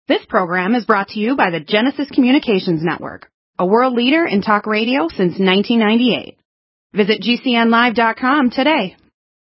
This program is brought to you by the Genesis Communications Network, a world leader in talk radio since 1998. Visit GCNlive.com today.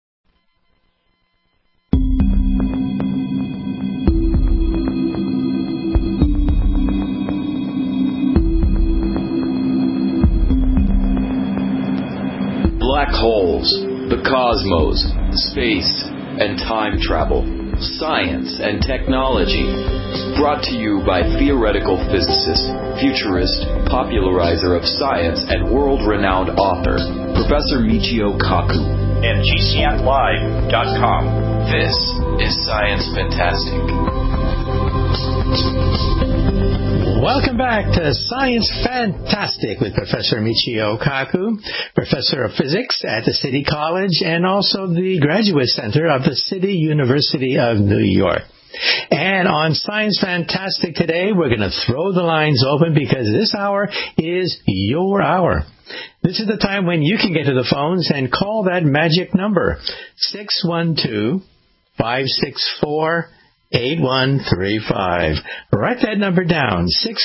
Black holes, the cosmos, space, and time travel, science and technology. Brought to you by theoretical physicist, futurist, popularizer of science, and world-renowned author, Professor Michio Kaku. And GCNlive.com. This is Science Fantastic. Welcome back to Science Fantastic with Professor Michio Kaku, Professor of Physics at the City College and also the Graduate Center of the City University of New York. And on Science Fantastic today, we're going to throw the lines open because this hour is your hour. This is the time when you can get to the phones and call that magic number, 612-564-8135. Write that number down,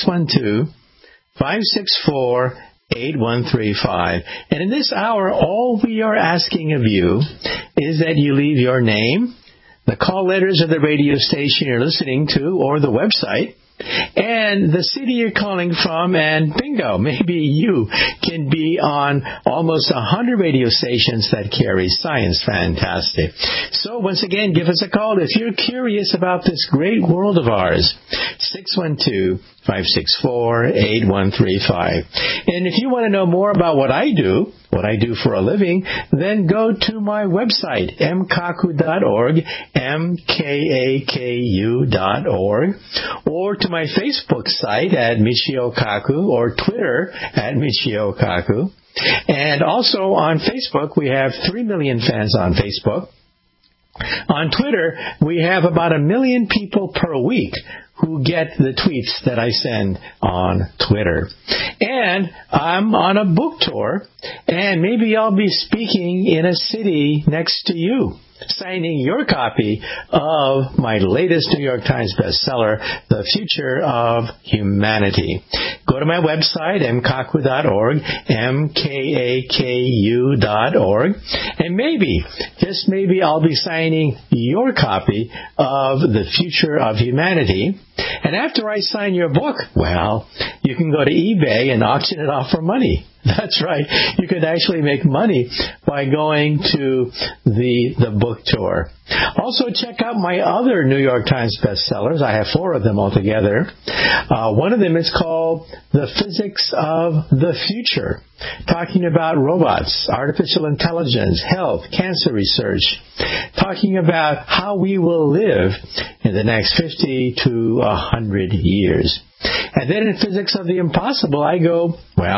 612-564-8135. And in this hour, all we are asking of you is that you leave your name, the call letters of the radio station you're listening to, or the website, and the city you're calling from, and bingo, maybe you can be on almost 100 radio stations that carry Science Fantastic. So once again, give us a call if you're curious about this great world of ours, 612-564-8135. And if you want to know more about what I do for a living, then go to my website, mkaku.org, mkaku.org, or to my Facebook site at Michio Kaku, or Twitter at Michio Kaku. And also on Facebook, we have 3 million fans on Facebook. On Twitter, we have about 1 million people per week who get the tweets that I send on Twitter. And I'm on a book tour, and maybe I'll be speaking in a city next to you, signing your copy of my latest New York Times bestseller, The Future of Humanity. Go to my website, mkaku.org, mkaku.org, and maybe, just maybe, I'll be signing your copy of The Future of Humanity. And after I sign your book, well, you can go to eBay and auction it off for money. That's right. You could actually make money by going to the book tour. Also, check out my other New York Times bestsellers. I have 4 of them altogether. One of them is called The Physics of the Future, talking about robots, artificial intelligence, health, cancer research, talking about how we will live in the next 50 to 100 years. And then in Physics of the Impossible, I go,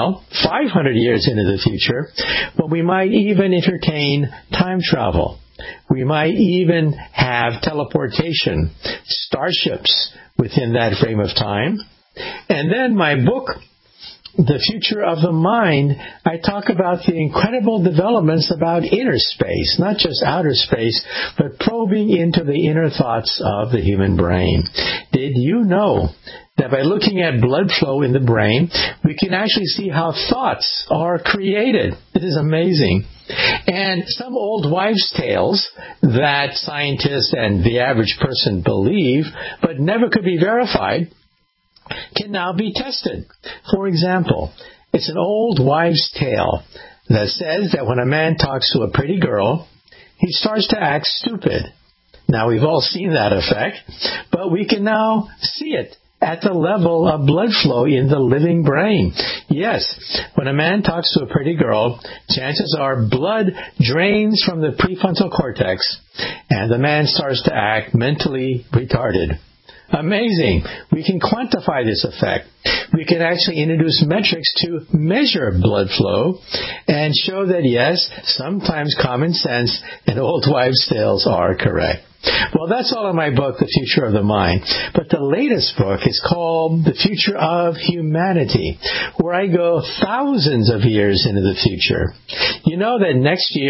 500 years into the future, but we might even entertain time travel. We might even have teleportation, starships within that frame of time. And then my book, The Future of the Mind, I talk about the incredible developments about inner space, not just outer space, but probing into the inner thoughts of the human brain. Did you know that by looking at blood flow in the brain, we can actually see how thoughts are created? It is amazing. And some old wives' tales that scientists and the average person believe, but never could be verified, can now be tested. For example, it's an old wives' tale that says that when a man talks to a pretty girl, he starts to act stupid. Now, we've all seen that effect, but we can now see it at the level of blood flow in the living brain. Yes, when a man talks to a pretty girl, chances are blood drains from the prefrontal cortex, and the man starts to act mentally retarded. Amazing. We can quantify this effect. We can actually introduce metrics to measure blood flow and show that, yes, sometimes common sense and old wives' tales are correct. Well, that's all in my book, The Future of the Mind. But the latest book is called The Future of Humanity, where I go thousands of years into the future. You know that next year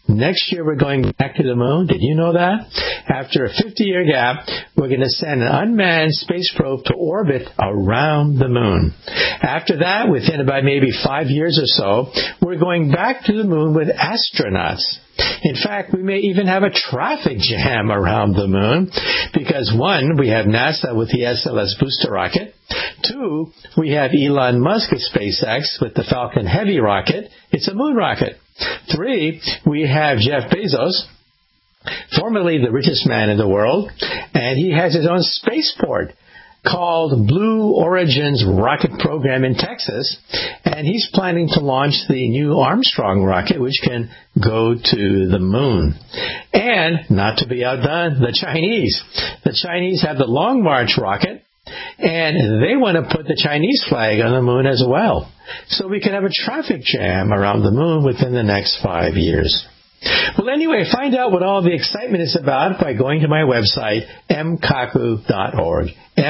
Next year, we're going back to the moon. Did you know that? After a 50-year gap, we're going to send an unmanned space probe to orbit around the moon. After that, within about maybe 5 years or so, we're going back to the moon with astronauts. In fact, we may even have a traffic jam around the moon because, one, we have NASA with the SLS booster rocket. Two, we have Elon Musk at SpaceX with the Falcon Heavy rocket. It's a moon rocket. Three, we have Jeff Bezos, formerly the richest man in the world, and he has his own spaceport called Blue Origin's rocket program in Texas, and he's planning to launch the new Armstrong rocket, which can go to the moon. And, not to be outdone, the Chinese. The Chinese have the Long March rocket, and they want to put the Chinese flag on the moon as well. So we can have a traffic jam around the moon within the next 5 years. Well, anyway, find out what all the excitement is about by going to my website, mkaku.org,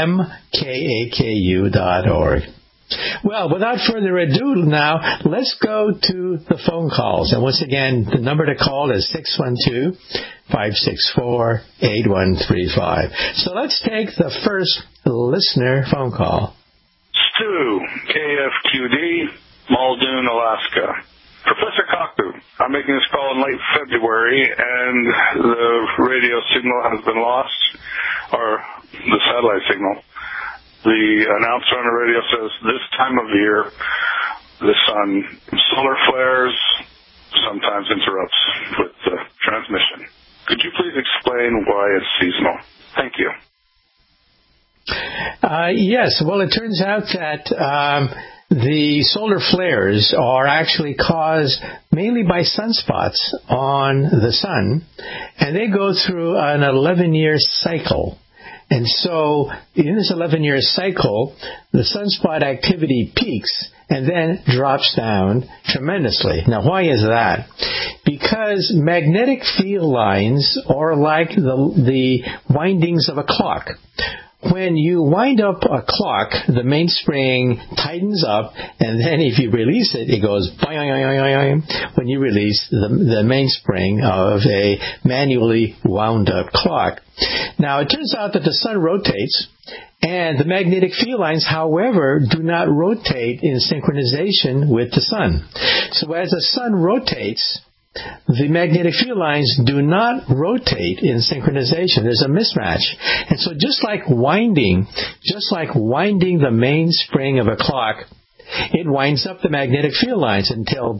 mkaku.org. Well, without further ado now, let's go to the phone calls. And once again, the number to call is 612-564-8135. So let's take the first listener phone call. Stu, KFQD, Muldoon, Alaska. Professor Kaku, I'm making this call in late February, and the radio signal has been lost, or the satellite signal. The announcer on the radio says this time of year, the sun, solar flares, sometimes interrupts with the transmission. Could you please explain why it's seasonal? Thank you. Yes. Well, it turns out that the solar flares are actually caused mainly by sunspots on the sun, and they go through an 11-year cycle. And so in this 11-year cycle, the sunspot activity peaks and then drops down tremendously. Now, why is that? Because magnetic field lines are like the windings of a clock. When you wind up a clock, the mainspring tightens up, and then if you release it, it goes boing when you release the mainspring of a manually wound up clock. Now, it turns out that the sun rotates, and the magnetic field lines, however, do not rotate in synchronization with the sun. So as the sun rotates, the magnetic field lines do not rotate in synchronization. There's a mismatch. And so just like winding the mainspring of a clock, it winds up the magnetic field lines until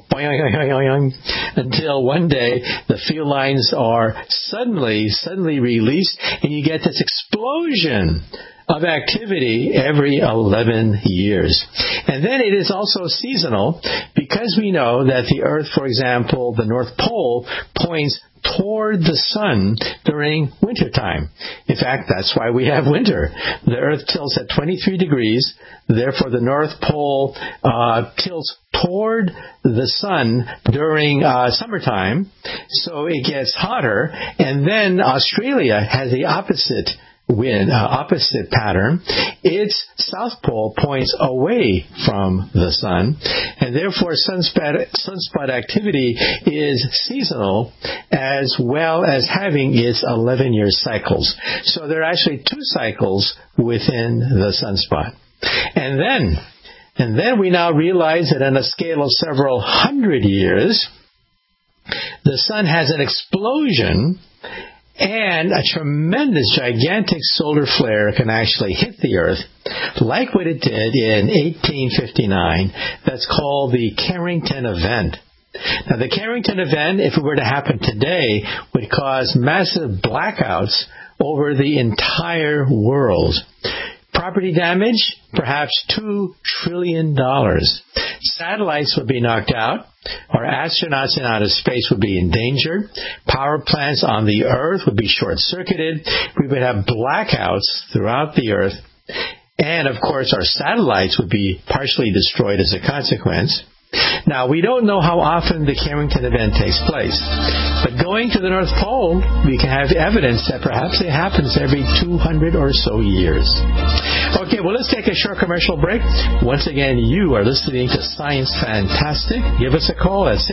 one day the field lines are suddenly released, and you get this explosion of activity every 11 years. And then it is also seasonal because we know that the Earth, for example, the North Pole, points toward the sun during wintertime. In fact, that's why we have winter. The Earth tilts at 23 degrees. Therefore, the North Pole tilts toward the sun during summertime, so it gets hotter. And then Australia has the opposite pattern. Its south pole points away from the sun, and therefore sunspot activity is seasonal as well as having its 11-year cycles. So there are actually two cycles within the sunspot. And then we now realize that on a scale of several hundred years, the sun has an explosion, and a tremendous, gigantic solar flare can actually hit the Earth, like what it did in 1859. That's called the Carrington event. Now, the Carrington event, if it were to happen today, would cause massive blackouts over the entire world. Property damage, perhaps $2 trillion. Satellites would be knocked out. Our astronauts in outer space would be endangered. Power plants on the Earth would be short-circuited. We would have blackouts throughout the Earth. And, of course, our satellites would be partially destroyed as a consequence. Now, we don't know how often the Carrington event takes place, but going to the North Pole, we can have evidence that perhaps it happens every 200 or so years. Okay, well, let's take a short commercial break. Once again, you are listening to Science Fantastic. Give us a call at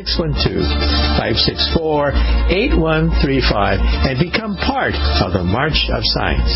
612-564-8135 and become part of the March of Science.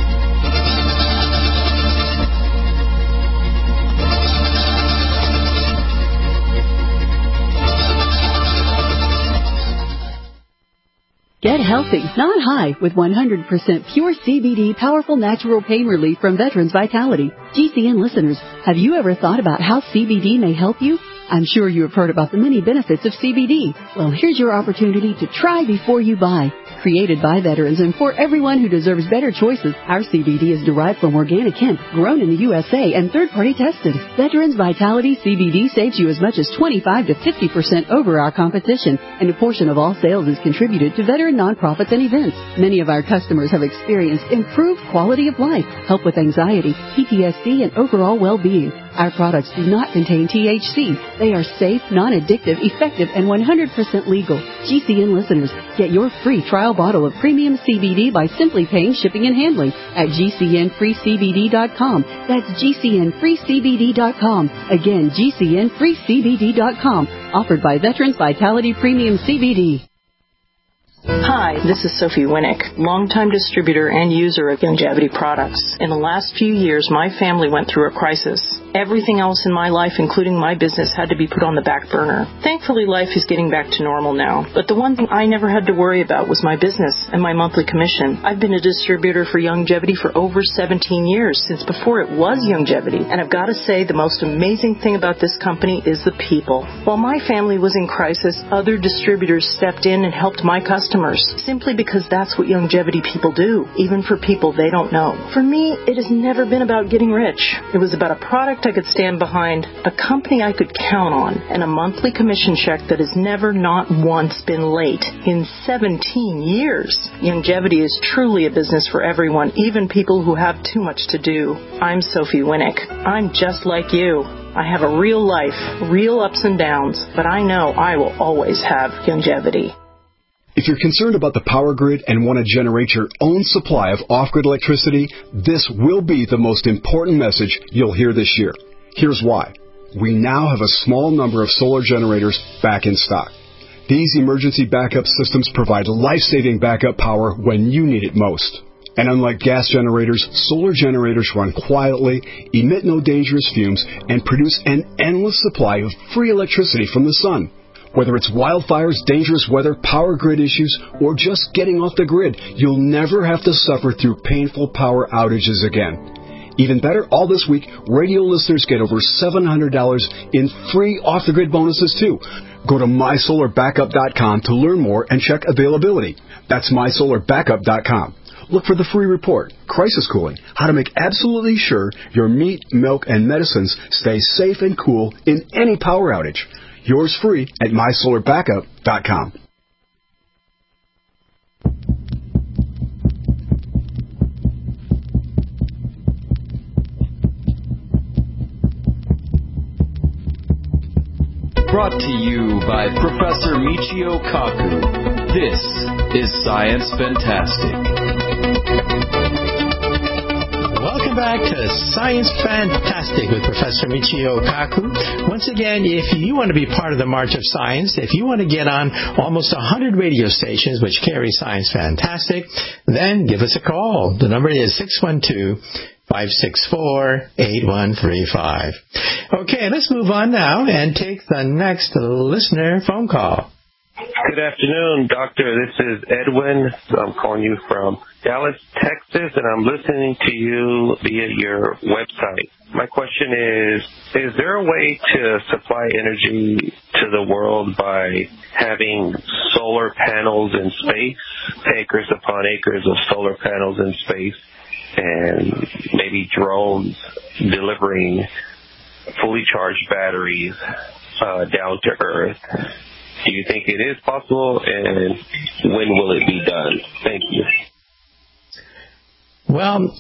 Get healthy, not high, with 100% pure CBD powerful natural pain relief from Veterans Vitality. GCN listeners, have you ever thought about how CBD may help you? I'm sure you have heard about the many benefits of CBD. Well, here's your opportunity to try before you buy. Created by veterans and for everyone who deserves better choices, our CBD is derived from organic hemp, grown in the USA, and third-party tested. Veterans Vitality CBD saves you as much as 25 to 50% over our competition, and a portion of all sales is contributed to veteran nonprofits and events. Many of our customers have experienced improved quality of life, help with anxiety, PTSD, and overall well-being. Our products do not contain THC. They are safe, non-addictive, effective, and 100% legal. GCN listeners, get your free trial bottle of premium CBD by simply paying shipping and handling at GCNFreeCBD.com. That's GCNFreeCBD.com. Again, GCNFreeCBD.com. Offered by Veterans Vitality Premium CBD. Hi, this is Sophie Winnick, longtime distributor and user of Youngevity products. In the last few years, my family went through a crisis. Everything else in my life, including my business, had to be put on the back burner. Thankfully, life is getting back to normal now. But the one thing I never had to worry about was my business and my monthly commission. I've been a distributor for Youngevity for over 17 years, since before it was Youngevity. And I've got to say, the most amazing thing about this company is the people. While my family was in crisis, other distributors stepped in and helped my customers, simply because that's what Youngevity people do, even for people they don't know. For me, it has never been about getting rich. It was about a product I could stand behind, a company I could count on, and a monthly commission check that has never, not once, been late in 17 years. Youngevity is truly a business for everyone, even people who have too much to do. I'm Sophie Winnick. I'm just like you. I have a real life, real ups and downs, but I know I will always have Youngevity. If you're concerned about the power grid and want to generate your own supply of off-grid electricity, this will be the most important message you'll hear this year. Here's why. We now have a small number of solar generators back in stock. These emergency backup systems provide life-saving backup power when you need it most. And unlike gas generators, solar generators run quietly, emit no dangerous fumes, and produce an endless supply of free electricity from the sun. Whether it's wildfires, dangerous weather, power grid issues, or just getting off the grid, you'll never have to suffer through painful power outages again. Even better, all this week, radio listeners get over $700 in free off-the-grid bonuses, too. Go to MySolarBackup.com to learn more and check availability. That's MySolarBackup.com. Look for the free report, Crisis Cooling, how to make absolutely sure your meat, milk, and medicines stay safe and cool in any power outage. Yours free at MySolarBackup.com. Brought to you by Professor Michio Kaku. This is Science Fantastic. Welcome back to Science Fantastic with Professor Michio Kaku. Once again, if you want to be part of the March of Science, if you want to get on almost 100 radio stations which carry Science Fantastic, then give us a call. The number is 612-564-8135. Okay, let's move on now and take the next listener phone call. Good afternoon, Doctor. This is Edwin. I'm calling you from Dallas, Texas, and I'm listening to you via your website. My question is there a way to supply energy to the world by having solar panels in space, acres upon acres of solar panels in space, and maybe drones delivering fully charged batteries down to Earth? Do you think it is possible, and when will it be done? Thank you. Well,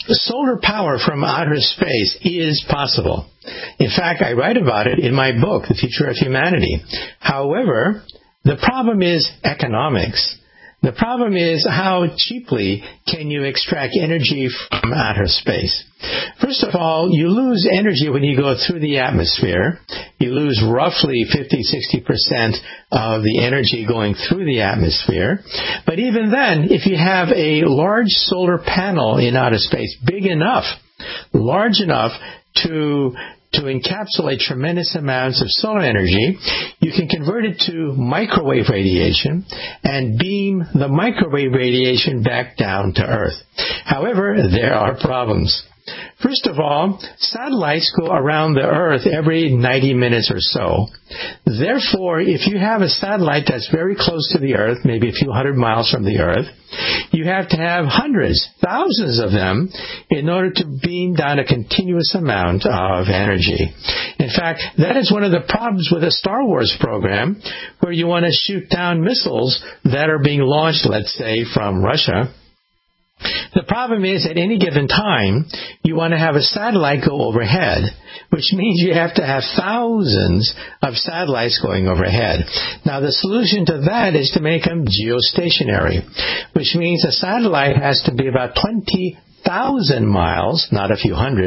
solar power from outer space is possible. In fact, I write about it in my book, The Future of Humanity. However, the problem is economics. The problem is how cheaply can you extract energy from outer space. First of all, you lose energy when you go through the atmosphere. You lose roughly 50-60% of the energy going through the atmosphere. But even then, if you have a large solar panel in outer space, big enough, large enough to encapsulate tremendous amounts of solar energy, you can convert it to microwave radiation and beam the microwave radiation back down to Earth. However, there are problems. First of all, satellites go around the Earth every 90 minutes or so. Therefore, if you have a satellite that's very close to the Earth, maybe a few hundred miles from the Earth, you have to have hundreds, thousands of them in order to beam down a continuous amount of energy. In fact, that is one of the problems with a Star Wars program, where you want to shoot down missiles that are being launched, let's say, from Russia. The problem is, at any given time, you want to have a satellite go overhead, which means you have to have thousands of satellites going overhead. Now, the solution to that is to make them geostationary, which means a satellite has to be about 20,000 miles, not a few hundred,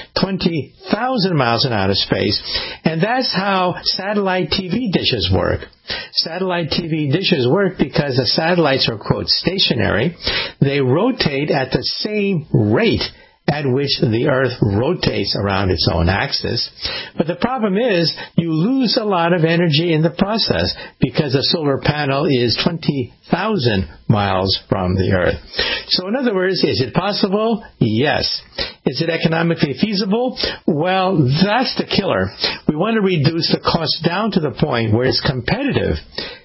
20,000 miles in outer space, and that's how satellite TV dishes work. Satellite TV dishes work because the satellites are, quote, stationary. They rotate at the same rate at which the Earth rotates around its own axis. But the problem is you lose a lot of energy in the process because the solar panel is 20,000 miles from the Earth. So in other words, is it possible? Yes. Is it economically feasible? Well, that's the killer. We want to reduce the cost down to the point where it's competitive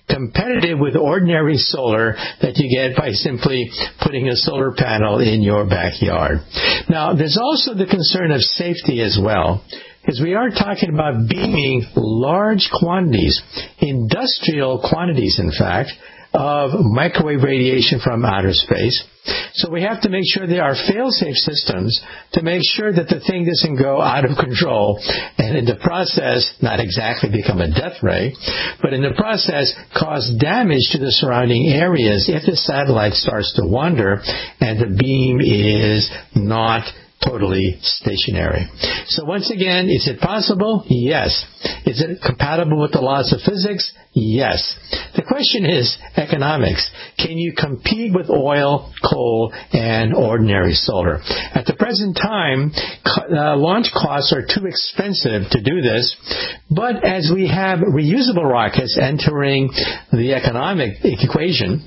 with ordinary solar that you get by simply putting a solar panel in your backyard. Now, there's also the concern of safety as well, because we are talking about beaming large quantities, industrial quantities, in fact, of microwave radiation from outer space. So we have to make sure there are fail-safe systems to make sure that the thing doesn't go out of control and in the process not exactly become a death ray, but in the process cause damage to the surrounding areas if the satellite starts to wander and the beam is not totally stationary. So once again, is it possible? Yes. Is it compatible with the laws of physics? Yes. The question is economics. Can you compete with oil, coal, and ordinary solar? At the present time, launch costs are too expensive to do this, but as we have reusable rockets entering the economic equation,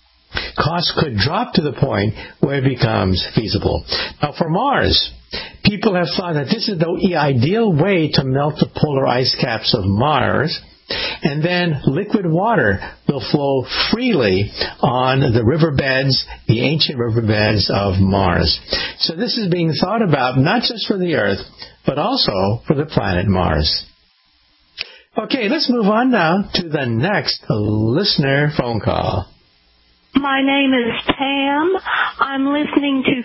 costs could drop to the point where it becomes feasible. Now, for Mars, people have thought that this is the ideal way to melt the polar ice caps of Mars, and then liquid water will flow freely on the riverbeds, the ancient riverbeds of Mars. So this is being thought about not just for the Earth, but also for the planet Mars. Okay, let's move on now to the next listener phone call. My name is Pam. I'm listening to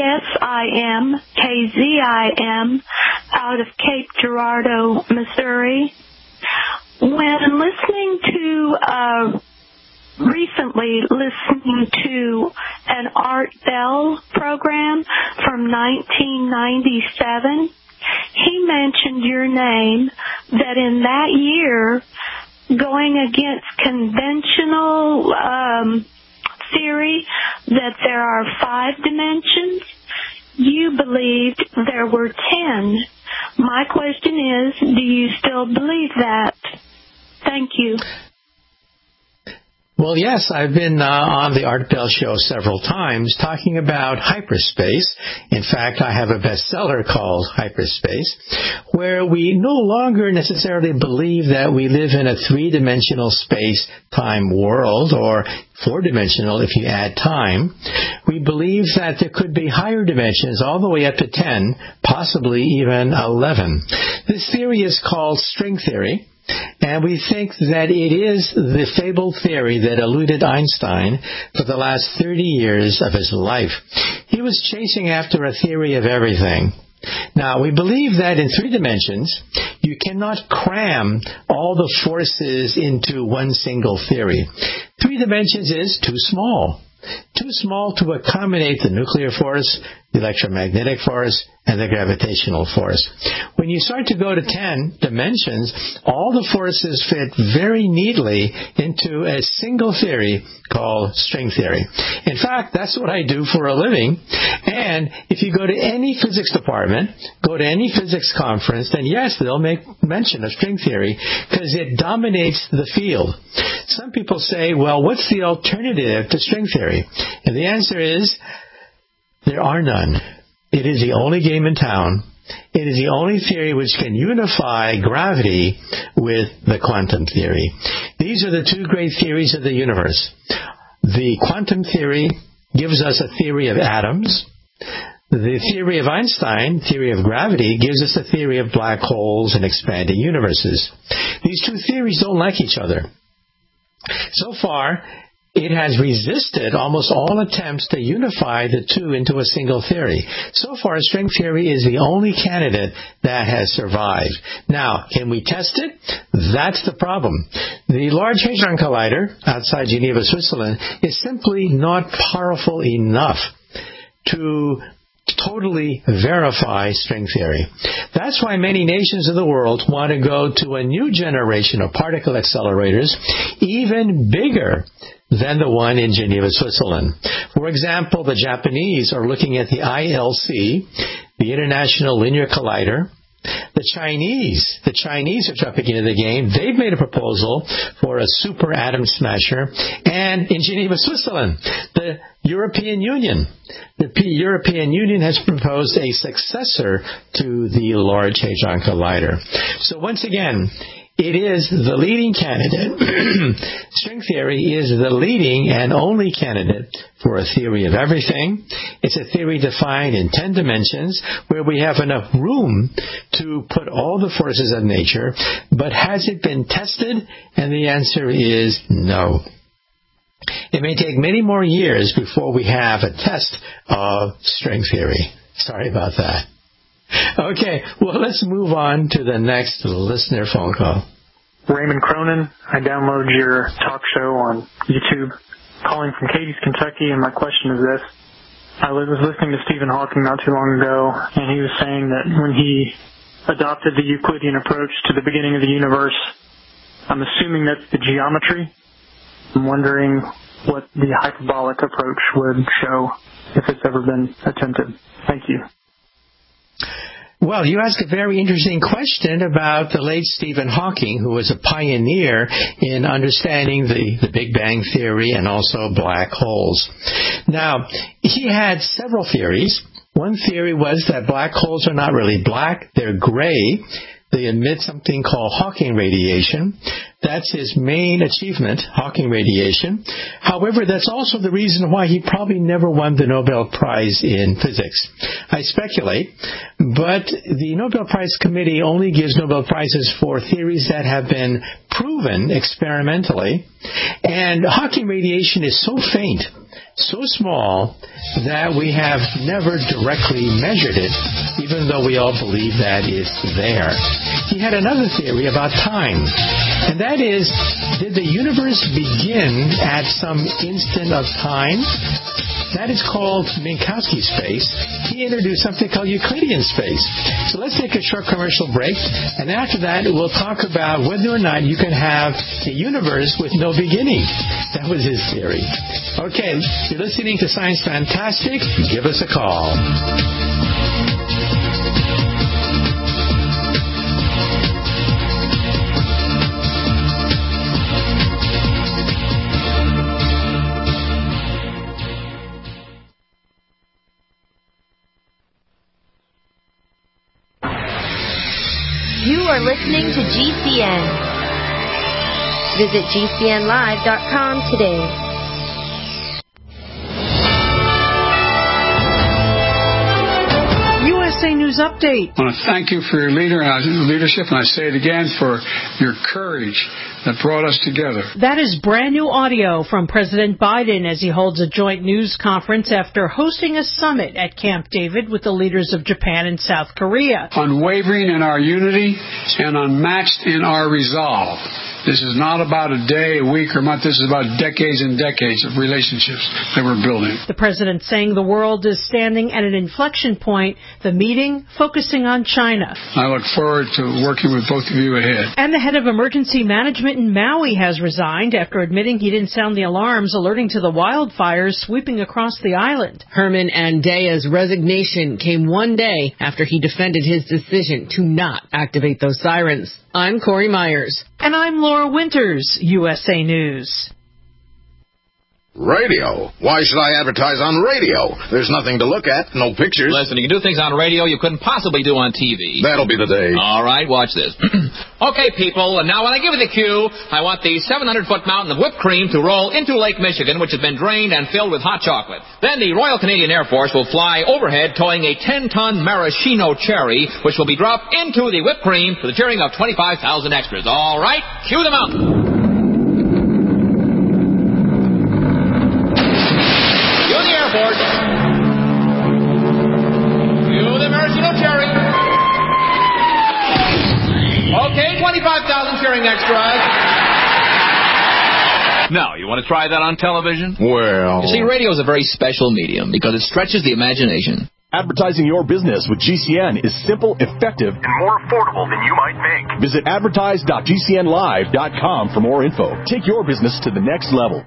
KZIM out of Cape Girardeau, Missouri. When recently listening to an Art Bell program from 1997, he mentioned your name, that in that year, going against conventional theory that there are 5 dimensions, you believed there were 10. My question is, do you still believe that? Thank you. Well, yes, I've been on the Art Bell Show several times talking about hyperspace. In fact, I have a bestseller called Hyperspace, where we no longer necessarily believe that we live in a 3-dimensional space-time world, or 4-dimensional if you add time. We believe that there could be higher dimensions all the way up to 10, possibly even 11. This theory is called string theory. And we think that it is the fabled theory that eluded Einstein for the last 30 years of his life. He was chasing after a theory of everything. Now, we believe that in 3 dimensions, you cannot cram all the forces into one single theory. 3 dimensions is too small. Too small to accommodate the nuclear force, the electromagnetic force, and the gravitational force. When you start to go to 10 dimensions, all the forces fit very neatly into a single theory called string theory. In fact, that's what I do for a living. And if you go to any physics department, go to any physics conference, then yes, they'll make mention of string theory because it dominates the field. Some people say, well, what's the alternative to string theory? And the answer is, there are none. It is the only game in town. It is the only theory which can unify gravity with the quantum theory. These are the 2 great theories of the universe. The quantum theory gives us a theory of atoms. The theory of Einstein, theory of gravity, gives us a theory of black holes and expanding universes. These 2 theories don't like each other. So far, it has resisted almost all attempts to unify the 2 into a single theory. So far, string theory is the only candidate that has survived. Now, can we test it? That's the problem. The Large Hadron Collider outside Geneva, Switzerland, is simply not powerful enough to totally verify string theory. That's why many nations of the world want to go to a new generation of particle accelerators, even bigger than the one in Geneva, Switzerland. For example, the Japanese are looking at the ILC, the International Linear Collider. The Chinese are jumping into the game. They've made a proposal for a super atom smasher. And in Geneva, Switzerland, the European Union has proposed a successor to the Large Hadron Collider. So once again, it is the leading candidate. String theory is the leading and only candidate for a theory of everything. It's a theory defined in 10 dimensions where we have enough room to put all the forces of nature. But has it been tested? And the answer is no. It may take many more years before we have a test of string theory. Sorry about that. Okay, well, let's move on to the next listener phone call. Raymond Cronin. I download your talk show on YouTube. Calling from Cadiz, Kentucky, and my question is this. I was listening to Stephen Hawking not too long ago, and he was saying that when he adopted the Euclidean approach to the beginning of the universe, I'm assuming that's the geometry. I'm wondering what the hyperbolic approach would show if it's ever been attempted. Thank you. Well, you ask a very interesting question about the late Stephen Hawking, who was a pioneer in understanding the Big Bang Theory and also black holes. Now, he had several theories. One theory was that black holes are not really black, they're gray. They emit something called Hawking radiation. That's his main achievement, Hawking radiation. However, that's also the reason why he probably never won the Nobel Prize in physics. I speculate, but the Nobel Prize Committee only gives Nobel Prizes for theories that have been proven experimentally. And Hawking radiation is so faint, so small, that we have never directly measured it, even though we all believe that it's there. He had another theory about time, and that is, did the universe begin at some instant of time? That is called Minkowski space. He introduced something called Euclidean space. So let's take a short commercial break, and after that we'll talk about whether or not you can have a universe with no beginning. That was his theory. Okay, you're listening to Science Fantastic. Give us a call. You are listening to GCN. Visit GCNlive.com today. USA News News Update. I want to thank you for your leadership, and I say it again, for your courage that brought us together. That is brand new audio from President Biden as he holds a joint news conference after hosting a summit at Camp David with the leaders of Japan and South Korea. Unwavering in our unity and unmatched in our resolve. This is not about a day, a week, or a month. This is about decades and decades of relationships that we're building. The president saying the world is standing at an inflection point, the meeting focusing on China. I look forward to working with both of you ahead. And the head of emergency management in Maui has resigned after admitting he didn't sound the alarms alerting to the wildfires sweeping across the island. Herman Andea's resignation came one day after he defended his decision to not activate those sirens. I'm Corey Myers. And I'm Laura Winters, USA News. Radio? Why should I advertise on radio? There's nothing to look at, no pictures. Listen, you can do things on radio you couldn't possibly do on TV. That'll be the day. All right, watch this. Okay, people, and now when I give you the cue, I want the 700-foot mountain of whipped cream to roll into Lake Michigan, which has been drained and filled with hot chocolate. Then the Royal Canadian Air Force will fly overhead towing a 10-ton maraschino cherry, which will be dropped into the whipped cream for the cheering of 25,000 extras. All right, cue the mountain. Okay, 25,000 cheering extras. Now, you want to try that on television? Well... You see, radio is a very special medium because it stretches the imagination. Advertising your business with GCN is simple, effective, and more affordable than you might think. Visit advertise.gcnlive.com for more info. Take your business to the next level.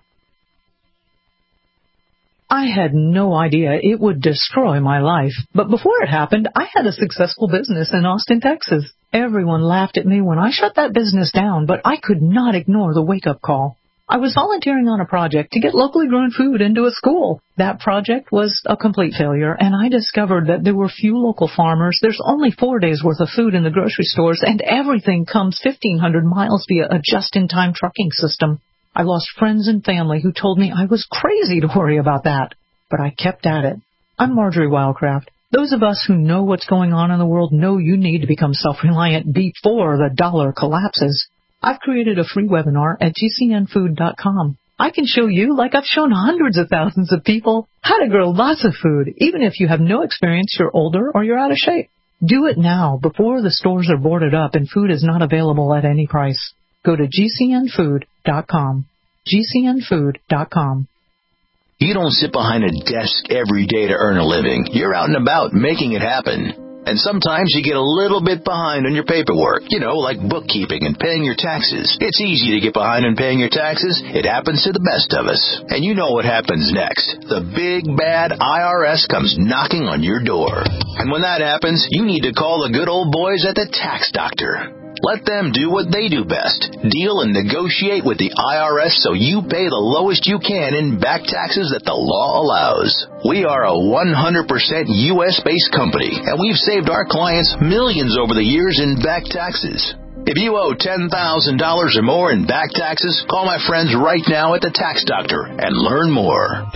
I had no idea it would destroy my life. But before it happened, I had a successful business in Austin, Texas. Everyone laughed at me when I shut that business down, but I could not ignore the wake-up call. I was volunteering on a project to get locally grown food into a school. That project was a complete failure, and I discovered that there were few local farmers. There's only 4 days' worth of food in the grocery stores, and everything comes 1,500 miles via a just-in-time trucking system. I lost friends and family who told me I was crazy to worry about that. But I kept at it. I'm Marjorie Wildcraft. Those of us who know what's going on in the world know you need to become self-reliant before the dollar collapses. I've created a free webinar at gcnfood.com. I can show you, like I've shown hundreds of thousands of people, how to grow lots of food, even if you have no experience, you're older, or you're out of shape. Do it now, before the stores are boarded up and food is not available at any price. Go to gcnfood.com. gcnfood.com. You don't sit behind a desk every day to earn a living. You're out and about making it happen. And sometimes you get a little bit behind on your paperwork, like bookkeeping and paying your taxes. It's easy to get behind on paying your taxes. It happens to the best of us. And you know what happens next. The big, bad IRS comes knocking on your door. And when that happens, you need to call the good old boys at the Tax Doctor. Let them do what they do best. Deal and negotiate with the IRS so you pay the lowest you can in back taxes that the law allows. We are a 100% U.S.-based company, and we've saved our clients millions over the years in back taxes. If you owe $10,000 or more in back taxes, call my friends right now at the Tax Doctor and learn more.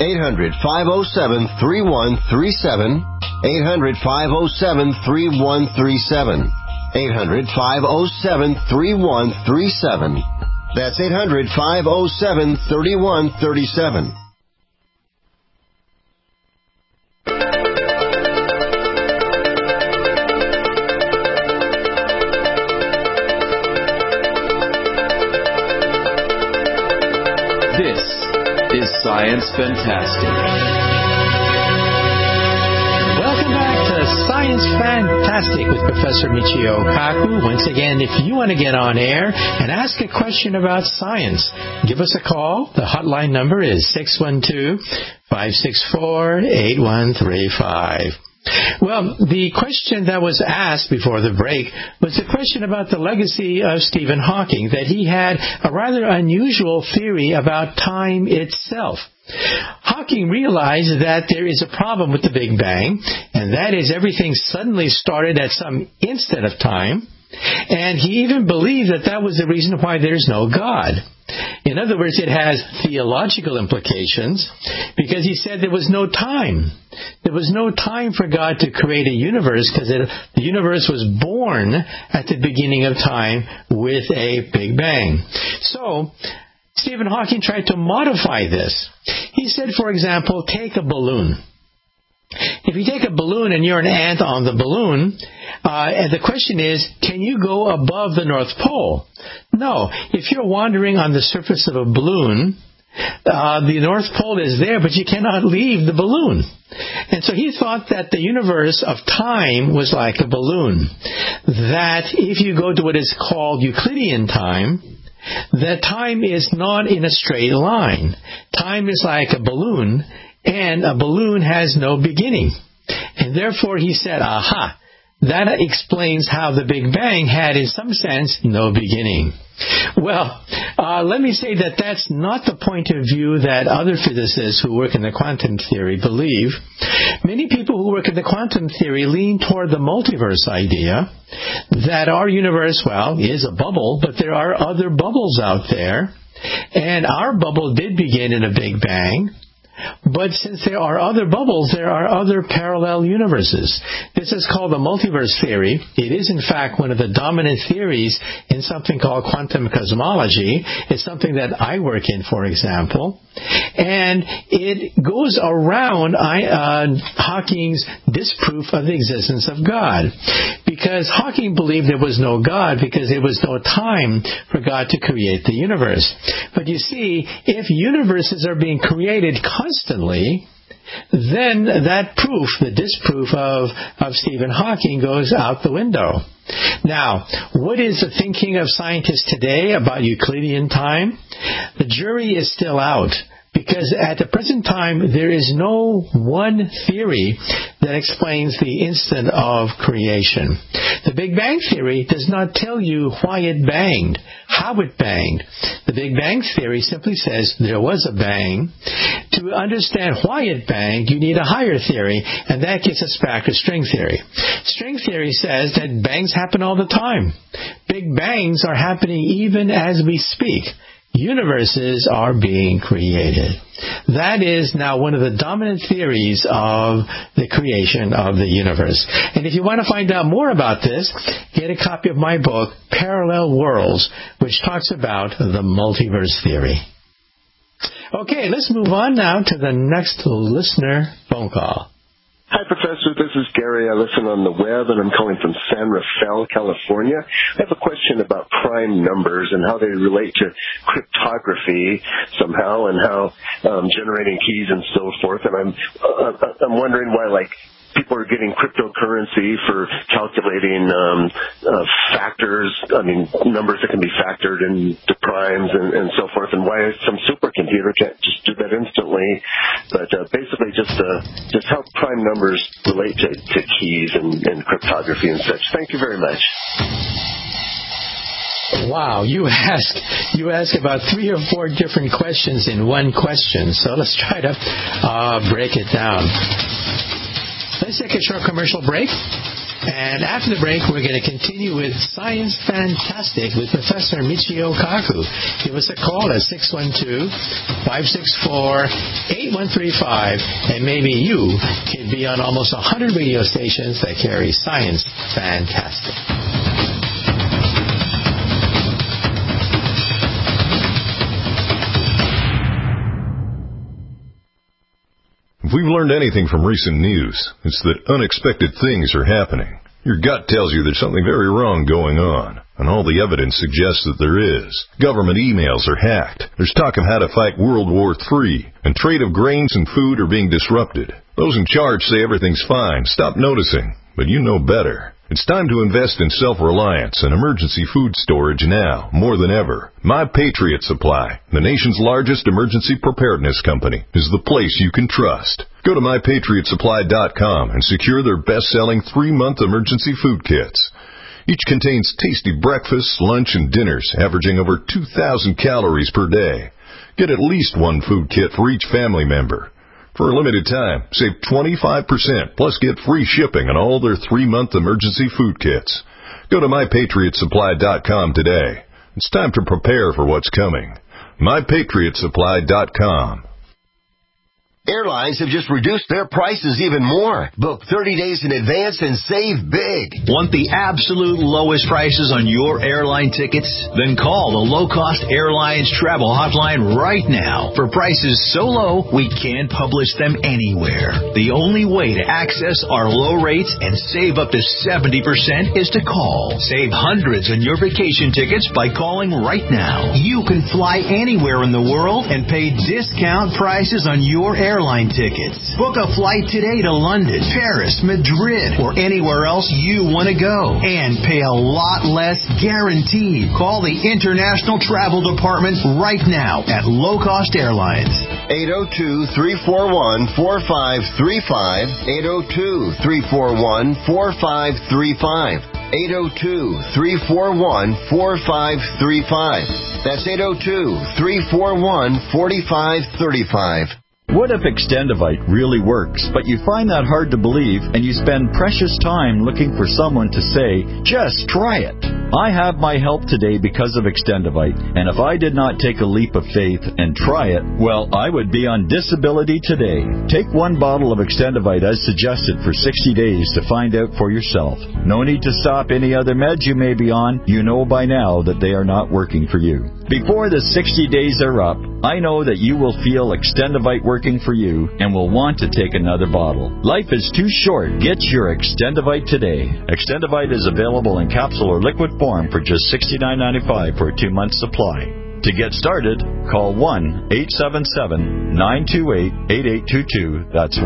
800-507-3137. 800-507-3137. 800-507-3137. That's 800-507-3137. This is Science Fantastic. Welcome back to Science Fantastic with Professor Michio Kaku. Once again, if you want to get on air and ask a question about science, give us a call. The hotline number is 612-564-8135. Well, the question that was asked before the break was the question about the legacy of Stephen Hawking, that he had a rather unusual theory about time itself. Hawking realized that there is a problem with the Big Bang, and that is everything suddenly started at some instant of time, and he even believed that that was the reason why there's no God. In other words, it has theological implications because he said there was no time. There was no time for God to create a universe because the universe was born at the beginning of time with a Big Bang. So, Stephen Hawking tried to modify this. He said, for example, take a balloon. If you take a balloon and you're an ant on the balloon, and the question is, can you go above the North Pole? No. If you're wandering on the surface of a balloon, the North Pole is there, but you cannot leave the balloon. And so he thought that the universe of time was like a balloon. That if you go to what is called Euclidean time, that time is not in a straight line. Time is like a balloon, and a balloon has no beginning. And therefore he said, aha, that explains how the Big Bang had, in some sense, no beginning. Well, let me say that that's not the point of view that other physicists who work in the quantum theory believe. Many people who work in the quantum theory lean toward the multiverse idea, that our universe, well, is a bubble, but there are other bubbles out there, and our bubble did begin in a Big Bang. But since there are other bubbles, there are other parallel universes. This is called the multiverse theory. It is, in fact, one of the dominant theories in something called quantum cosmology. It's something that I work in, for example. And it goes around Hawking's disproof of the existence of God. Because Hawking believed there was no God because there was no time for God to create the universe. But you see, if universes are being created constantly, then that proof, the disproof of Stephen Hawking, goes out the window. Now, what is the thinking of scientists today about Euclidean time? The jury is still out. Because at the present time, there is no one theory that explains the instant of creation. The Big Bang theory does not tell you why it banged, how it banged. The Big Bang theory simply says there was a bang. To understand why it banged, you need a higher theory, and that gets us back to string theory. String theory says that bangs happen all the time. Big bangs are happening even as we speak. Universes are being created. That is now one of the dominant theories of the creation of the universe. And if you want to find out more about this, get a copy of my book, Parallel Worlds, which talks about the multiverse theory. Okay, let's move on now to the next listener phone call. Hi, Professor. This is Gary. I listen on the web, and I'm calling from San Rafael, California. I have a question about prime numbers and how they relate to cryptography somehow, and how generating keys and so forth. And I'm wondering why, like, people are getting cryptocurrency for calculating factors, numbers that can be factored into primes and so forth, and why some supercomputer can't just do that instantly. But basically just how prime numbers relate to keys and cryptography and such. Thank you very much. Wow, you ask about 3 or 4 different questions in one question, so let's try to break it down. Let's take a short commercial break, and after the break, we're going to continue with Science Fantastic with Professor Michio Kaku. Give us a call at 612-564-8135, and maybe you can be on almost 100 radio stations that carry Science Fantastic. If we've learned anything from recent news, it's that unexpected things are happening. Your gut tells you there's something very wrong going on, and all the evidence suggests that there is. Government emails are hacked. There's talk of how to fight World War III, and trade of grains and food are being disrupted. Those in charge say everything's fine. Stop noticing, but you know better. It's time to invest in self-reliance and emergency food storage now, more than ever. My Patriot Supply, the nation's largest emergency preparedness company, is the place you can trust. Go to MyPatriotSupply.com and secure their best-selling 3-month emergency food kits. Each contains tasty breakfasts, lunch, and dinners, averaging over 2,000 calories per day. Get at least one food kit for each family member. For a limited time, save 25%, plus get free shipping on all their 3-month emergency food kits. Go to MyPatriotSupply.com today. It's time to prepare for what's coming. MyPatriotSupply.com. Airlines have just reduced their prices even more. Book 30 days in advance and save big. Want the absolute lowest prices on your airline tickets? Then call the Low Cost Airlines Travel Hotline right now. For prices so low, we can't publish them anywhere. The only way to access our low rates and save up to 70% is to call. Save hundreds on your vacation tickets by calling right now. You can fly anywhere in the world and pay discount prices on your airline tickets. Book a flight today to London, Paris, Madrid, or anywhere else you want to go. And pay a lot less guaranteed. Call the International Travel Department right now at Low Cost Airlines. 802-341-4535. 802-341-4535. 802-341-4535. That's 802-341-4535. What if Extendivite really works, but you find that hard to believe and you spend precious time looking for someone to say, just try it? I have my help today because of Extendivite, and if I did not take a leap of faith and try it, well, I would be on disability today. Take one bottle of Extendivite as suggested for 60 days to find out for yourself. No need to stop any other meds you may be on. You know by now that they are not working for you. Before the 60 days are up, I know that you will feel Extendivite working for you and will want to take another bottle. Life is too short. Get your Extendivite today. Extendivite is available in capsule or liquid form for just $69.95 for a 2-month supply. To get started, call 1-877-928-8822. That's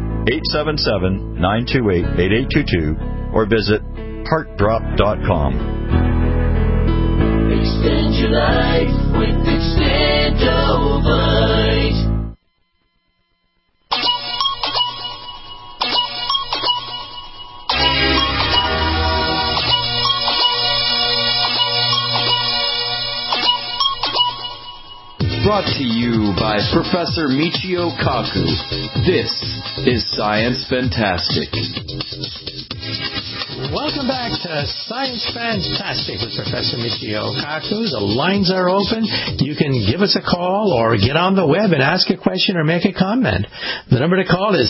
1-877-928-8822 or visit heartdrop.com. Extend your life with Extendovite. Brought to you by Professor Michio Kaku. This is Science Fantastic. Welcome back to Science Fantastic with Professor Michio Kaku. The lines are open. You can give us a call or get on the web and ask a question or make a comment. The number to call is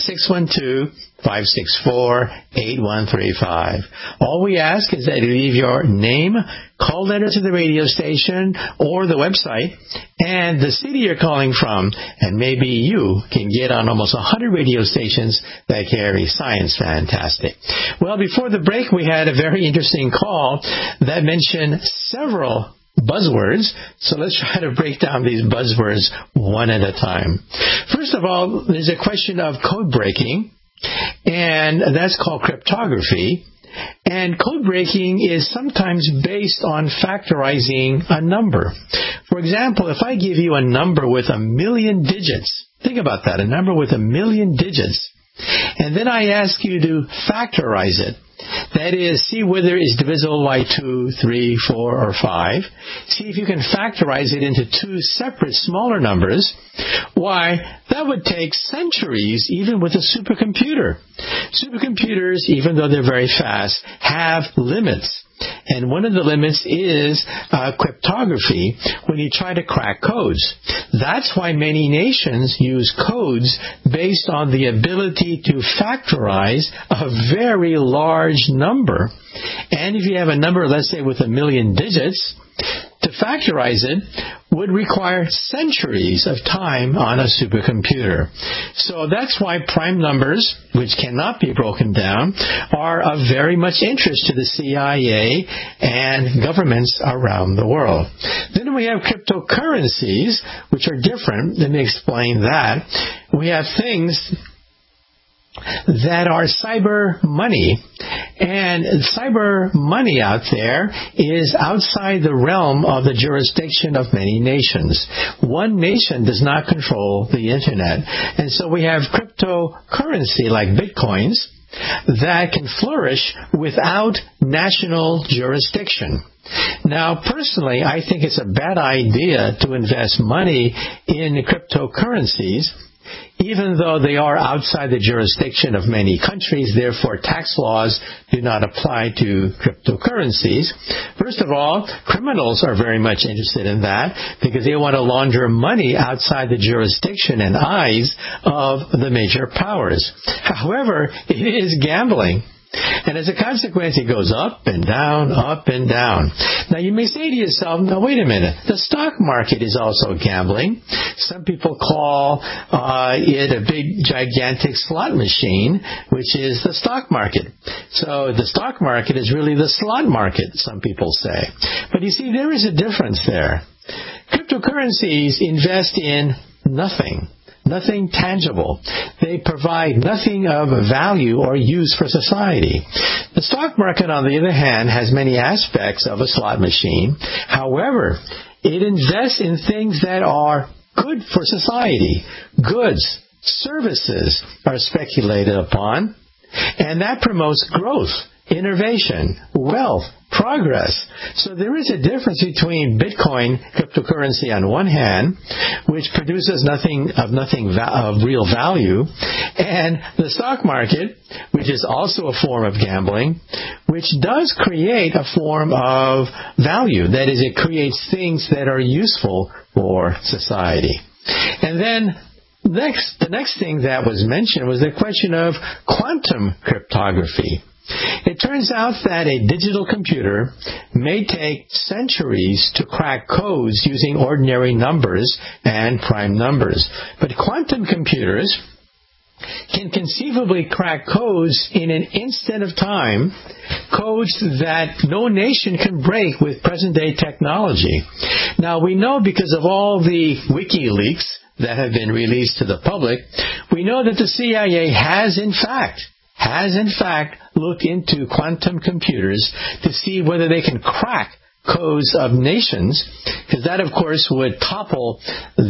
612-564-8135. All we ask is that you leave your name, call letter to the radio station or the website, and the city you're calling from, and maybe you can get on almost 100 radio stations that carry Science Fantastic. Well, before the break, we had a very interesting call that mentioned several buzzwords, so let's try to break down these buzzwords one at a time. First of all, there's a question of code breaking, and that's called cryptography. And code breaking is sometimes based on factorizing a number. For example, if I give you a number with 1 million digits, think about that, a number with 1 million digits, and then I ask you to factorize it. That is, see whether it's divisible by 2, 3, 4, or 5. See if you can factorize it into 2 separate smaller numbers. Why, that would take centuries even with a supercomputer. Supercomputers, even though they're very fast, have limits. And one of the limits is cryptography when you try to crack codes. That's why many nations use codes based on the ability to factorize a very large number. And if you have a number, let's say, with 1 million digits, to factorize it would require centuries of time on a supercomputer. So that's why prime numbers, which cannot be broken down, are of very much interest to the CIA and governments around the world. Then we have cryptocurrencies, which are different. Let me explain that. We have things that are cyber money. And cyber money out there is outside the realm of the jurisdiction of many nations. One nation does not control the Internet. And so we have cryptocurrency like bitcoins that can flourish without national jurisdiction. Now, personally, I think it's a bad idea to invest money in cryptocurrencies even though they are outside the jurisdiction of many countries. Therefore, tax laws do not apply to cryptocurrencies. First of all, criminals are very much interested in that because they want to launder money outside the jurisdiction and eyes of the major powers. However, it is gambling. And as a consequence, it goes up and down, up and down. Now, you may say to yourself, now, wait a minute. The stock market is also gambling. Some people call it a big, gigantic slot machine, which is the stock market. So the stock market is really the slot market, some people say. But you see, there is a difference there. Cryptocurrencies invest in nothing tangible. They provide nothing of value or use for society. The stock market, on the other hand, has many aspects of a slot machine. However, it invests in things that are good for society. Goods, services are speculated upon, and that promotes growth, innovation, wealth, progress. So there is a difference between Bitcoin cryptocurrency on one hand, which produces nothing of real value, and the stock market, which is also a form of gambling, which does create a form of value. That is, it creates things that are useful for society. And then the next thing that was mentioned was the question of quantum cryptography. It turns out that a digital computer may take centuries to crack codes using ordinary numbers and prime numbers. But quantum computers can conceivably crack codes in an instant of time, codes that no nation can break with present-day technology. Now, we know because of all the WikiLeaks that have been released to the public, we know that the CIA has in fact looked into quantum computers to see whether they can crack codes of nations, because that, of course, would topple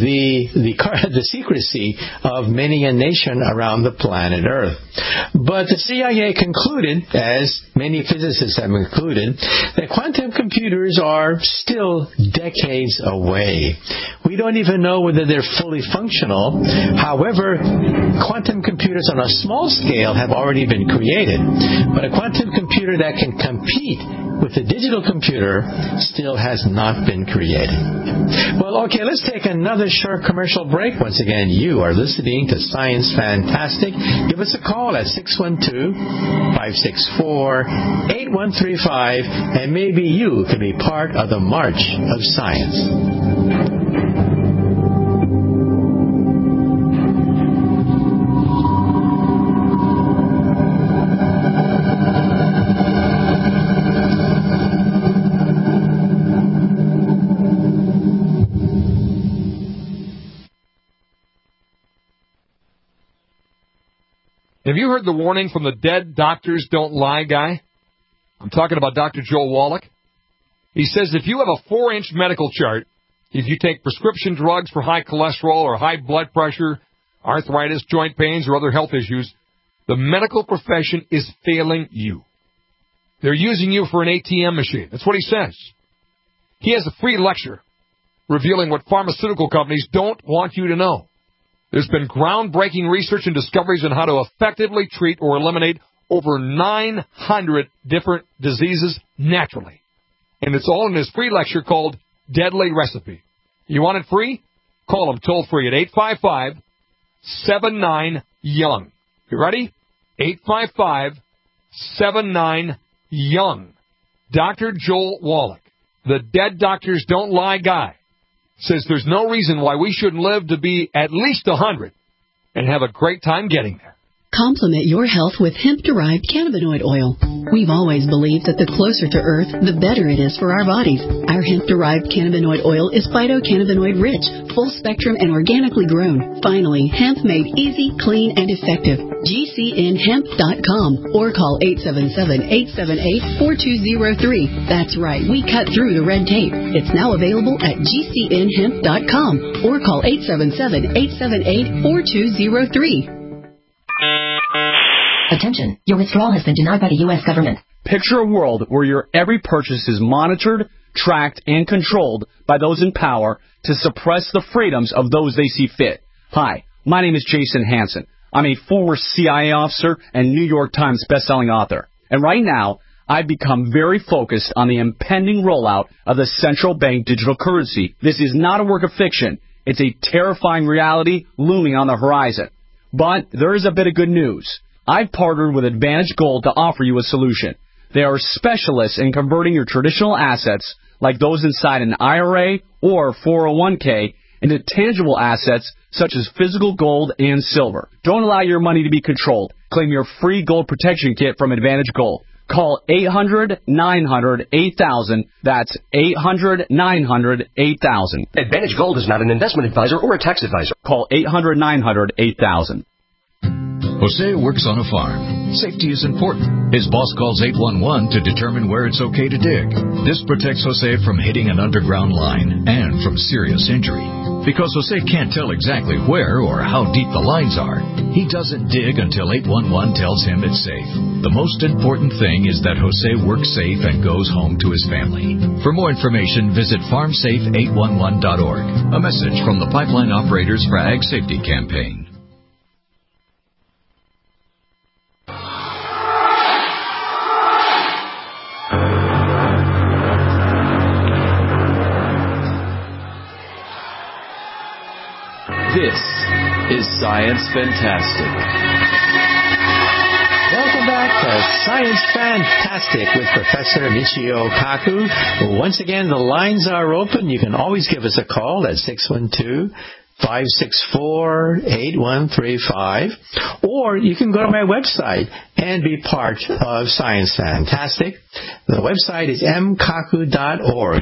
the secrecy of many a nation around the planet Earth. But the CIA concluded, as many physicists have concluded, that quantum computers are still decades away. We don't even know whether they're fully functional. However, quantum computers on a small scale have already been created. But a quantum computer that can compete with a digital computer still has not been created. Well, okay, let's take another short commercial break. Once again, you are listening to Science Fantastic. Give us a call at 612-564-8135, and maybe you can be part of the March of Science. Have you heard the warning from the Dead Doctors Don't Lie guy? I'm talking about Dr. Joel Wallach. He says if you have a 4-inch medical chart, if you take prescription drugs for high cholesterol or high blood pressure, arthritis, joint pains, or other health issues, the medical profession is failing you. They're using you for an ATM machine. That's what he says. He has a free lecture revealing what pharmaceutical companies don't want you to know. There's been groundbreaking research and discoveries on how to effectively treat or eliminate over 900 different diseases naturally. And it's all in his free lecture called Deadly Recipe. You want it free? Call him toll-free at 855-79-YOUNG. You ready? 855-79-YOUNG. Dr. Joel Wallach, the Dead Doctors Don't Lie guy, says there's no reason why we shouldn't live to be at least 100 and have a great time getting there. Complement your health with hemp-derived cannabinoid oil. We've always believed that the closer to Earth, the better it is for our bodies. Our hemp-derived cannabinoid oil is phytocannabinoid-rich, full-spectrum, and organically grown. Finally, hemp made easy, clean, and effective. GCNhemp.com or call 877-878-4203. That's right, we cut through the red tape. It's now available at GCNhemp.com or call 877-878-4203. Attention, your withdrawal has been denied by the U.S. government. Picture a world where your every purchase is monitored, tracked, and controlled by those in power to suppress the freedoms of those they see fit. Hi, My name is Jason Hansen. I'm a former CIA officer and New York Times bestselling author. And right now, I've become very focused on the impending rollout of the central bank digital currency. This is not a work of fiction. It's a terrifying reality looming on the horizon. But there is a bit of good news. I've partnered with Advantage Gold to offer you a solution. They are specialists in converting your traditional assets, like those inside an IRA or 401k, into tangible assets such as physical gold and silver. Don't allow your money to be controlled. Claim your free gold protection kit from Advantage Gold. Call 800-900-8000. That's 800-900-8000. Advantage Gold is not an investment advisor or a tax advisor. Call 800-900-8000. Jose works on a farm. Safety is important. His boss calls 811 to determine where it's okay to dig. This protects Jose from hitting an underground line and from serious injury. Because Jose can't tell exactly where or how deep the lines are, he doesn't dig until 811 tells him it's safe. The most important thing is that Jose works safe and goes home to his family. For more information, visit farmsafe811.org. A message from the Pipeline Operators for Ag Safety Campaign. This is Science Fantastic. Welcome back to Science Fantastic with Professor Michio Kaku. Once again, the lines are open. You can always give us a call at 612-564-8135. Or you can go to my website and be part of Science Fantastic. The website is mkaku.org,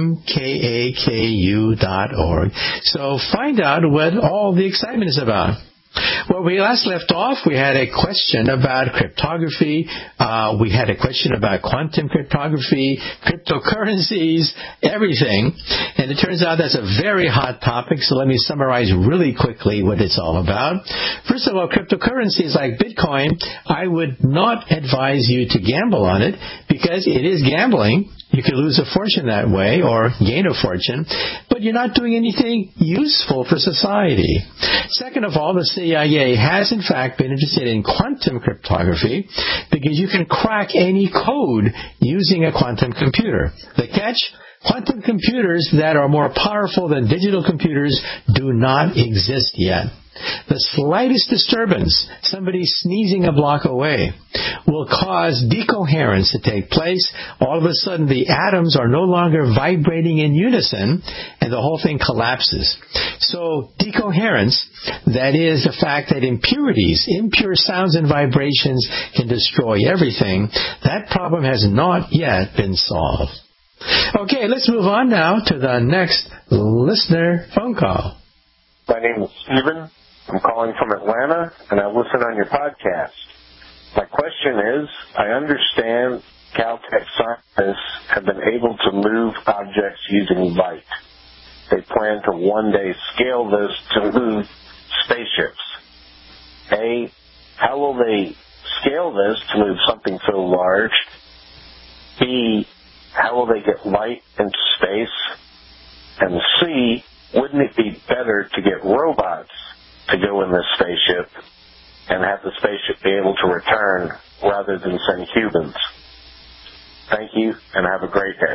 mkaku.org. So find out what all the excitement is about. Well, we last left off, we had a question about cryptography. We had a question about quantum cryptography, cryptocurrencies, everything. And it turns out that's a very hot topic, so let me summarize really quickly what it's all about. First of all, cryptocurrencies like Bitcoin, I would not advise you to gamble on it because it is gambling. You could lose a fortune that way or gain a fortune, but you're not doing anything useful for society. Second of all, the CIA has in fact been interested in quantum cryptography because you can crack any code using a quantum computer. The catch? Quantum computers that are more powerful than digital computers do not exist yet. The slightest disturbance, somebody sneezing a block away, will cause decoherence to take place. All of a sudden, the atoms are no longer vibrating in unison, and the whole thing collapses. So, decoherence, that is the fact that impurities, impure sounds and vibrations can destroy everything, that problem has not yet been solved. Okay, let's move on now to the next listener phone call. My name is Stephen. I'm calling from Atlanta, and I listen on your podcast. My question is, I understand Caltech scientists have been able to move objects using light. They plan to one day scale this to move spaceships. A, how will they scale this to move something so large? B, how will they get light into space? And C, wouldn't it be better to get robots to go in this spaceship and have the spaceship be able to return rather than send humans? Thank you, and have a great day.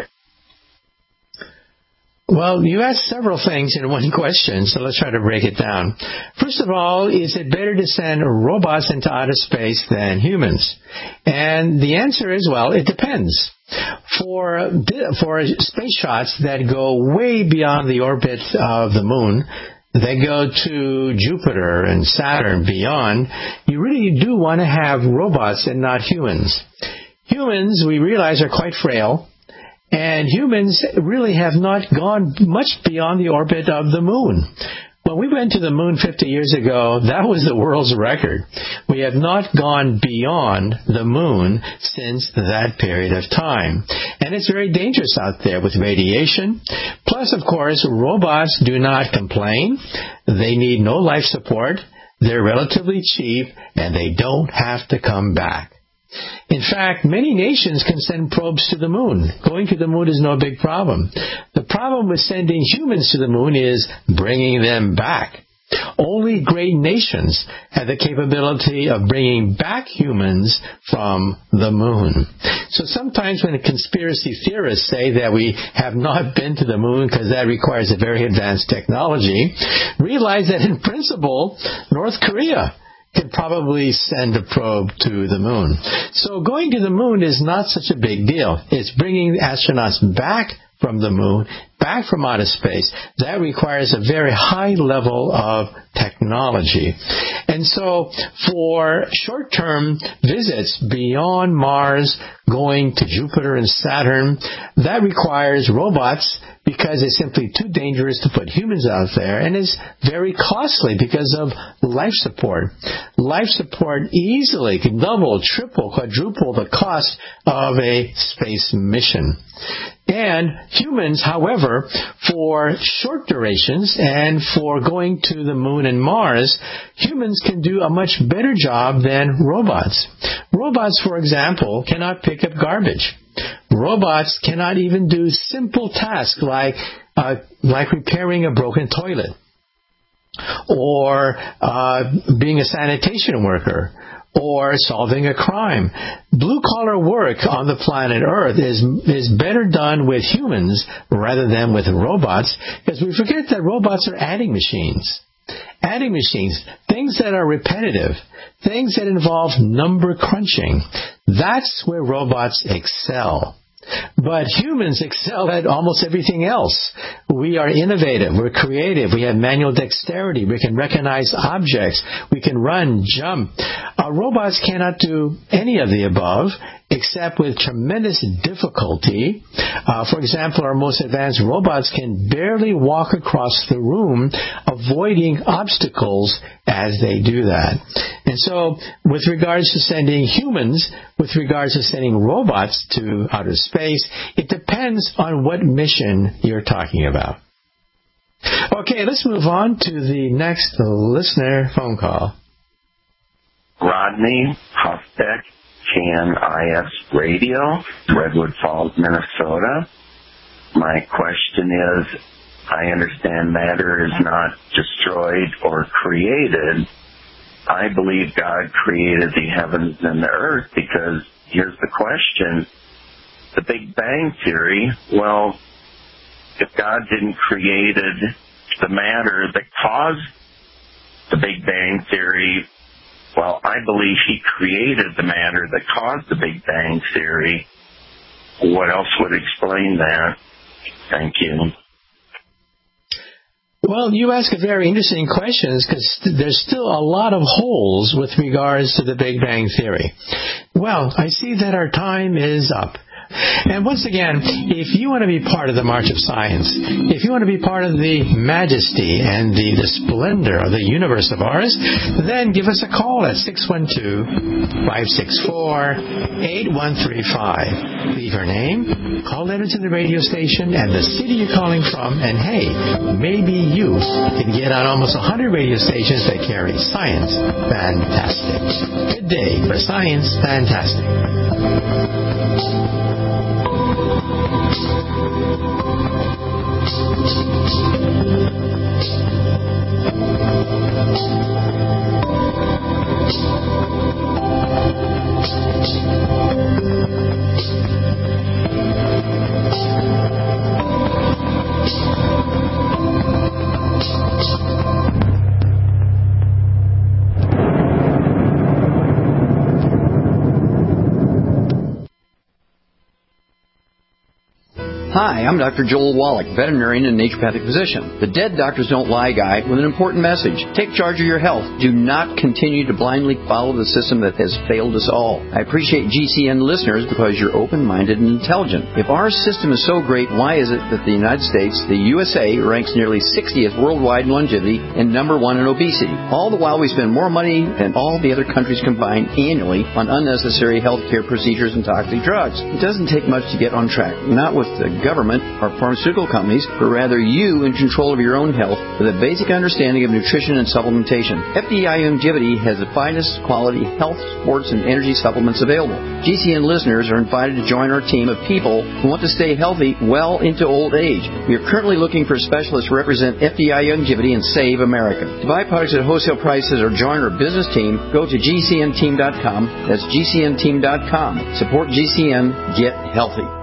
Well, you asked several things in one question, so let's try to break it down. First of all, is it better to send robots into outer space than humans? And the answer is, well, it depends. For space shots that go way beyond the orbit of the moon, they go to Jupiter and Saturn, beyond, you really do want to have robots and not humans. Humans, we realize, are quite frail, and humans really have not gone much beyond the orbit of the moon. When we went to the moon 50 years ago, that was the world's record. We have not gone beyond the moon since that period of time. And it's very dangerous out there with radiation. Plus, of course, robots do not complain. They need no life support. They're relatively cheap, and they don't have to come back. In fact, many nations can send probes to the moon. Going to the moon is no big problem. The problem with sending humans to the moon is bringing them back. Only great nations have the capability of bringing back humans from the moon. So sometimes when conspiracy theorists say that we have not been to the moon because that requires a very advanced technology, realize that in principle, North Korea could probably send a probe to the moon. So going to the moon is not such a big deal. It's bringing astronauts back from the moon, back from outer space. That requires a very high level of technology. And so for short-term visits beyond Mars, going to Jupiter and Saturn, that requires robots because it's simply too dangerous to put humans out there, and is very costly because of life support. Life support easily can double, triple, quadruple the cost of a space mission. And humans, however, for short durations and for going to the moon and Mars, humans can do a much better job than robots. Robots, for example, cannot pick up garbage. Robots cannot even do simple tasks like repairing a broken toilet or being a sanitation worker or solving a crime. Blue-collar work on the planet Earth is better done with humans rather than with robots, because we forget that robots are adding machines. Adding machines, things that are repetitive, things that involve number crunching. That's where robots excel. But humans excel at almost everything else. We are innovative. We're creative. We have manual dexterity. We can recognize objects. We can run, jump. Robots cannot do any of the above, except with tremendous difficulty. For example, our most advanced robots can barely walk across the room, avoiding obstacles as they do that. And so, with regards to sending humans, with regards to sending robots to outer space, it depends on what mission you're talking about. Okay, let's move on to the next listener phone call. Rodney Hofbeck, KNIS Radio, Redwood Falls, Minnesota. My question is, I understand matter is not destroyed or created. I believe God created the heavens and the earth because here's the question. The Big Bang Theory, well, if God didn't create the matter that caused the Big Bang Theory, well, I believe he created the matter that caused the Big Bang Theory. What else would explain that? Thank you. Well, you ask a very interesting question because there's still a lot of holes with regards to the Big Bang Theory. Well, I see that our time is up. And once again, if you want to be part of the March of Science, if you want to be part of the majesty and the splendor of the universe of ours, then give us a call at 612-564-8135. Leave your name, call letter to the radio station, and the city you're calling from, and hey, maybe you can get on almost 100 radio stations that carry Science Fantastic. Good day for Science Fantastic. Hi, I'm Dr. Joel Wallach, veterinarian and naturopathic physician. The Dead Doctors Don't Lie guide with an important message. Take charge of your health. Do not continue to blindly follow the system that has failed us all. I appreciate GCN listeners because you're open-minded and intelligent. If our system is so great, why is it that the United States, the USA, ranks nearly 60th worldwide in longevity and number 1 in obesity? All the while we spend more money than all the other countries combined annually on unnecessary health care procedures and toxic drugs. It doesn't take much to get on track, not with the government or pharmaceutical companies, but rather you in control of your own health with a basic understanding of nutrition and supplementation. FDI Longevity has the finest quality health, sports, and energy supplements available. GCN listeners are invited to join our team of people who want to stay healthy well into old age. We are currently looking for specialists to represent FDI Longevity and Save America. To buy products at wholesale prices or join our business team, go to GCNteam.com. That's GCNteam.com. Support GCN. Get healthy.